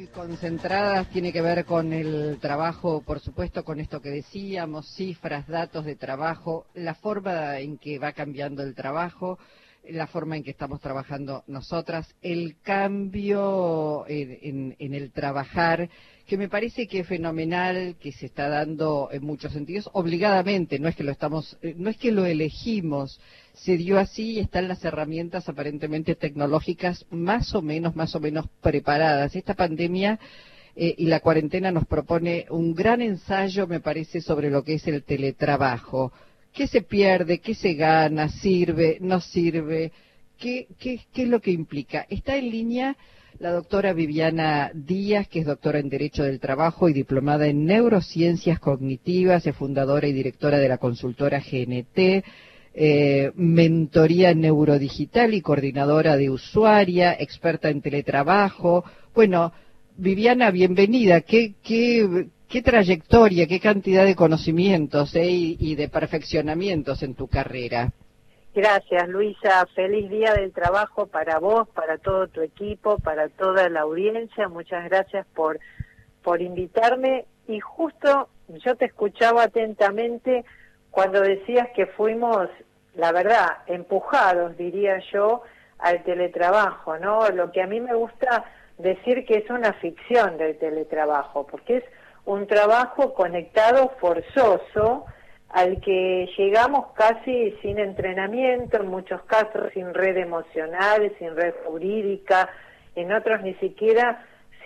concentradas, tiene que ver con el trabajo, por supuesto, con esto que decíamos, cifras, datos de trabajo, la forma en que va cambiando el trabajo, la forma en que estamos trabajando nosotras, el cambio en el trabajar, que me parece que es fenomenal, que se está dando en muchos sentidos, obligadamente, no es que no es que lo elegimos, se dio así y están las herramientas aparentemente tecnológicas más o menos preparadas. Esta pandemia y la cuarentena nos propone un gran ensayo, me parece, sobre lo que es el teletrabajo. ¿Qué se pierde? ¿Qué se gana? ¿Sirve? ¿No sirve? ¿Qué es lo que implica? Está en línea la doctora Viviana Díaz, que es doctora en Derecho del Trabajo y diplomada en Neurociencias Cognitivas, es fundadora y directora de la consultora GNT, mentoría neurodigital y coordinadora de usuaria, experta en teletrabajo. Bueno, Viviana, bienvenida. ¿Qué trayectoria, qué cantidad de conocimientos y de perfeccionamientos en tu carrera? Gracias, Luisa. Feliz Día del Trabajo para vos, para todo tu equipo, para toda la audiencia. Muchas gracias por invitarme. Y justo yo te escuchaba atentamente cuando decías que fuimos, la verdad, empujados, diría yo, al teletrabajo, ¿no? Lo que a mí me gusta decir que es una ficción del teletrabajo, porque es un trabajo conectado forzoso al que llegamos casi sin entrenamiento, en muchos casos sin red emocional, sin red jurídica, en otros ni siquiera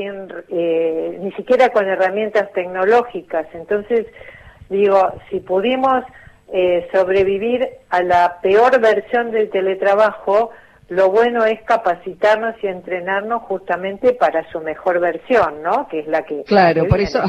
con herramientas tecnológicas. Entonces, digo, si pudimos sobrevivir a la peor versión del teletrabajo, lo bueno es capacitarnos y entrenarnos justamente para su mejor versión, ¿no? Que es la que... Claro,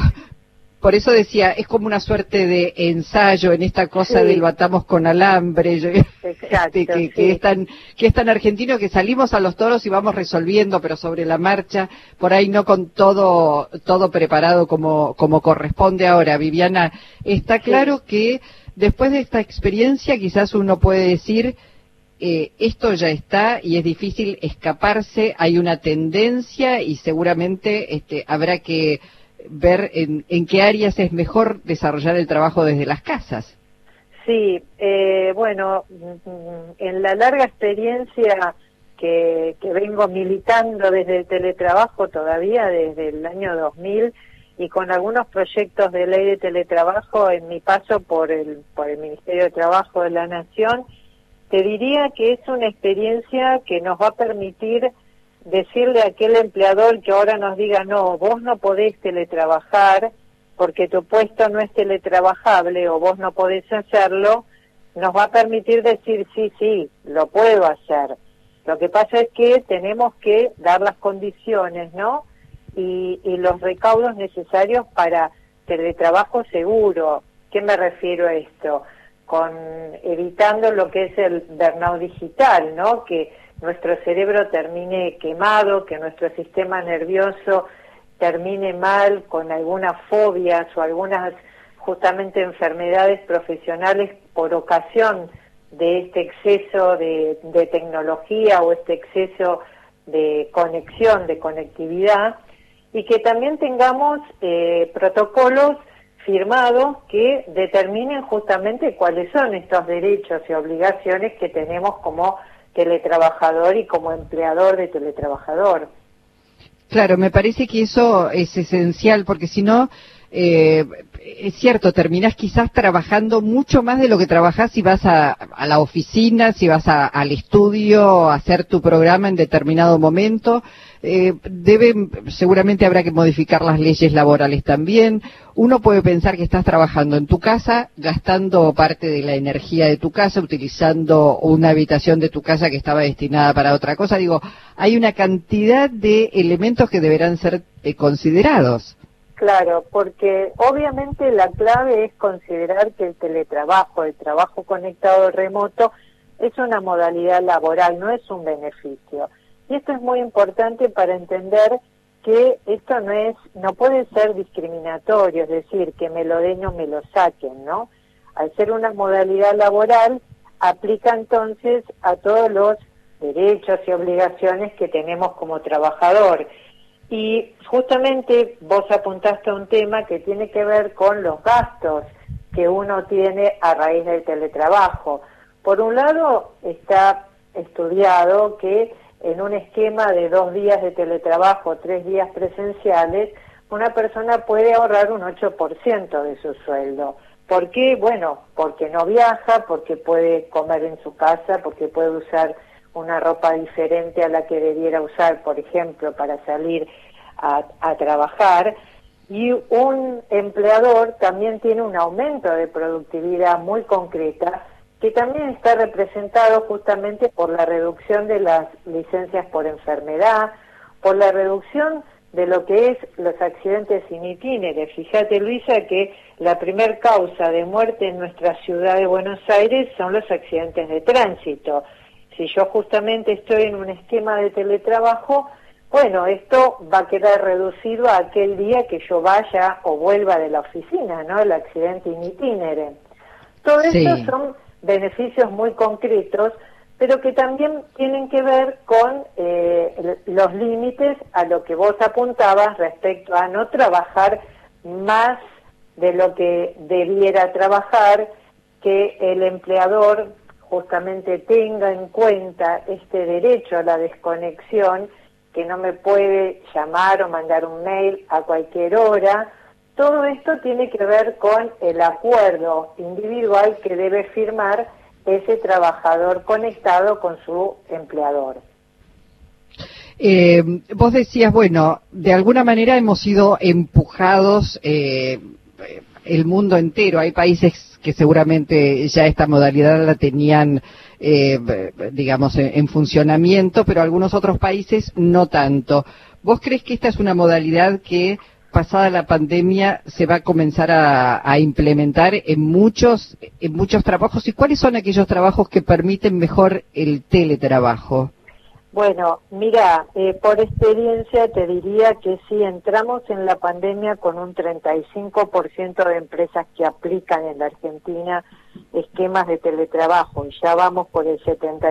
por eso decía, es como una suerte de ensayo en esta cosa Sí. del batamos con alambre, Exacto, que sí. es tan argentino, que salimos a los toros y vamos resolviendo, pero sobre la marcha, por ahí no con todo preparado como corresponde ahora. Viviana, está claro que después de esta experiencia quizás uno puede decir, esto ya está y es difícil escaparse, hay una tendencia y seguramente habrá que ver en qué áreas es mejor desarrollar el trabajo desde las casas. Sí, bueno, en la larga experiencia que vengo militando desde el teletrabajo todavía, desde el año 2000, y con algunos proyectos de ley de teletrabajo en mi paso por el Ministerio de Trabajo de la Nación, te diría que es una experiencia que nos va a permitir decirle a aquel empleador que ahora nos diga, no, vos no podés teletrabajar porque tu puesto no es teletrabajable o vos no podés hacerlo, nos va a permitir decir, sí, lo puedo hacer. Lo que pasa es que tenemos que dar las condiciones, ¿no? Y los recaudos necesarios para teletrabajo seguro. ¿Qué me refiero a esto? Evitando lo que es el burnout digital, ¿no? Que nuestro cerebro termine quemado, que nuestro sistema nervioso termine mal con algunas fobias o algunas justamente enfermedades profesionales por ocasión de este exceso de tecnología o este exceso de conexión, de conectividad, y que también tengamos protocolos firmados que determinen justamente cuáles son estos derechos y obligaciones que tenemos como teletrabajador y como empleador de teletrabajador. Claro, me parece que eso es esencial, porque si no, es cierto, terminás quizás trabajando mucho más de lo que trabajás si vas a la oficina, si vas al estudio a hacer tu programa en determinado momento. Seguramente habrá que modificar las leyes laborales también. Uno puede pensar que estás trabajando en tu casa, gastando parte de la energía de tu casa, utilizando una habitación de tu casa que estaba destinada para otra cosa. Digo, hay una cantidad de elementos que deberán ser considerados. Claro, porque obviamente la clave es considerar que el teletrabajo, el trabajo conectado remoto, es una modalidad laboral, no es un beneficio. Y esto es muy importante para entender que esto no puede ser discriminatorio, es decir, que me lo den o me lo saquen, ¿no? Al ser una modalidad laboral, aplica entonces a todos los derechos y obligaciones que tenemos como trabajador. Y justamente vos apuntaste a un tema que tiene que ver con los gastos que uno tiene a raíz del teletrabajo. Por un lado, está estudiado que en un esquema de 2 días de teletrabajo, 3 días presenciales, una persona puede ahorrar un 8% de su sueldo. ¿Por qué? Bueno, porque no viaja, porque puede comer en su casa, porque puede usar una ropa diferente a la que debiera usar, por ejemplo, para salir a trabajar. Y un empleador también tiene un aumento de productividad muy concreta, que también está representado justamente por la reducción de las licencias por enfermedad, por la reducción de lo que es los accidentes in itinere. Fíjate, Luisa, que la primer causa de muerte en nuestra ciudad de Buenos Aires son los accidentes de tránsito. Si yo justamente estoy en un esquema de teletrabajo, bueno, esto va a quedar reducido a aquel día que yo vaya o vuelva de la oficina, ¿no? El accidente in itinere. Todo esto son beneficios muy concretos, pero que también tienen que ver con los límites a lo que vos apuntabas respecto a no trabajar más de lo que debiera trabajar, que el empleador justamente tenga en cuenta este derecho a la desconexión, que no me puede llamar o mandar un mail a cualquier hora. Todo esto tiene que ver con el acuerdo individual que debe firmar ese trabajador conectado con su empleador. Vos decías, bueno, de alguna manera hemos sido empujados el mundo entero. Hay países que seguramente ya esta modalidad la tenían, digamos, en funcionamiento, pero algunos otros países no tanto. ¿Vos crees que esta es una modalidad que, pasada la pandemia, se va a comenzar a implementar en muchos trabajos? ¿Y cuáles son aquellos trabajos que permiten mejor el teletrabajo? Bueno, mira, por experiencia te diría que sí, entramos en la pandemia con un 35% de empresas que aplican en la Argentina esquemas de teletrabajo, y ya vamos por el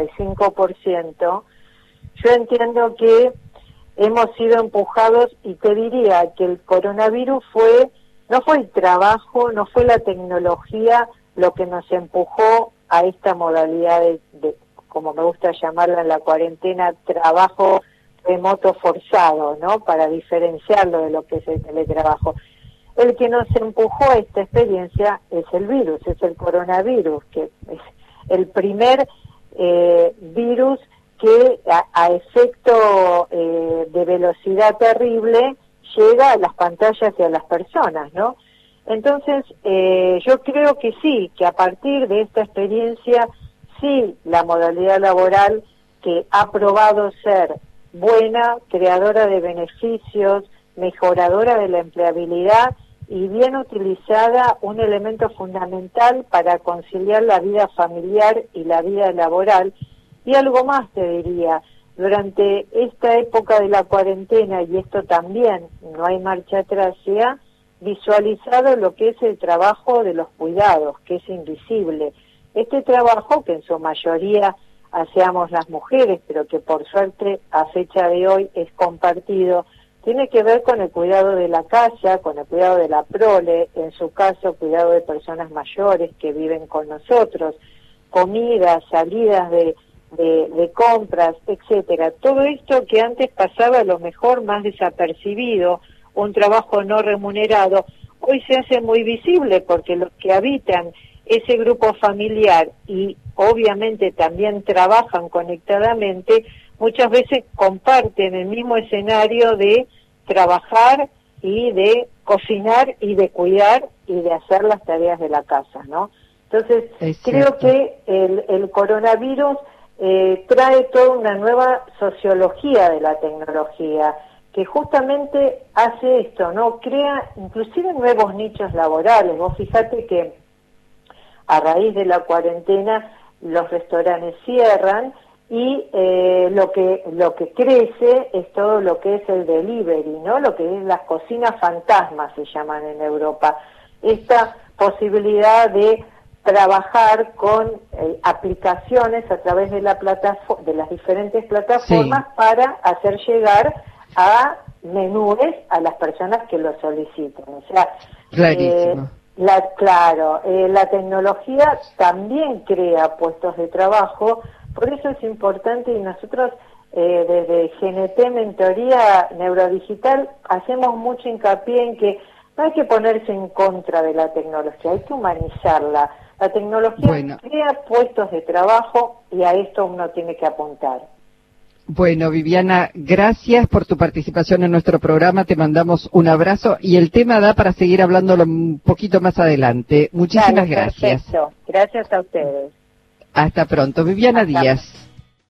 75%. Yo entiendo que hemos sido empujados, y te diría que el coronavirus no fue el trabajo, no fue la tecnología lo que nos empujó a esta modalidad de como me gusta llamarla en la cuarentena, trabajo remoto forzado, ¿no? Para diferenciarlo de lo que es el teletrabajo. El que nos empujó a esta experiencia es el virus, es el coronavirus, que es el primer virus que a efecto de velocidad terrible llega a las pantallas y a las personas, ¿no? Entonces, yo creo que sí, que a partir de esta experiencia, sí, la modalidad laboral, que ha probado ser buena, creadora de beneficios, mejoradora de la empleabilidad y bien utilizada, un elemento fundamental para conciliar la vida familiar y la vida laboral. Y algo más te diría, durante esta época de la cuarentena, y esto también, no hay marcha atrás, se ha visualizado lo que es el trabajo de los cuidados, que es invisible. Este trabajo, que en su mayoría hacemos las mujeres, pero que por suerte a fecha de hoy es compartido, tiene que ver con el cuidado de la casa, con el cuidado de la prole, en su caso cuidado de personas mayores que viven con nosotros, comidas, salidas de compras, etcétera. Todo esto que antes pasaba a lo mejor más desapercibido, un trabajo no remunerado, hoy se hace muy visible porque los que habitan ese grupo familiar y obviamente también trabajan conectadamente, muchas veces comparten el mismo escenario de trabajar y de cocinar y de cuidar y de hacer las tareas de la casa, ¿no? Entonces, creo que el coronavirus trae toda una nueva sociología de la tecnología, que justamente hace esto, ¿no? Crea inclusive nuevos nichos laborales. Vos fíjate que a raíz de la cuarentena los restaurantes cierran y lo que crece es todo lo que es el delivery, ¿no? Lo que es las cocinas fantasmas, se llaman en Europa. Esta posibilidad de trabajar con aplicaciones a través de las diferentes plataformas, sí, para hacer llegar a menúes a las personas que lo solicitan. O sea, Clarísimo. La tecnología también crea puestos de trabajo, por eso es importante, y nosotros desde GNT Mentoría Neurodigital hacemos mucho hincapié en que no hay que ponerse en contra de la tecnología, hay que humanizarla. La tecnología crea puestos de trabajo y a esto uno tiene que apuntar. Bueno, Viviana, gracias por tu participación en nuestro programa, te mandamos un abrazo y el tema da para seguir hablándolo un poquito más adelante. Muchísimas gracias. Perfecto, gracias a ustedes. Hasta pronto. Viviana Díaz.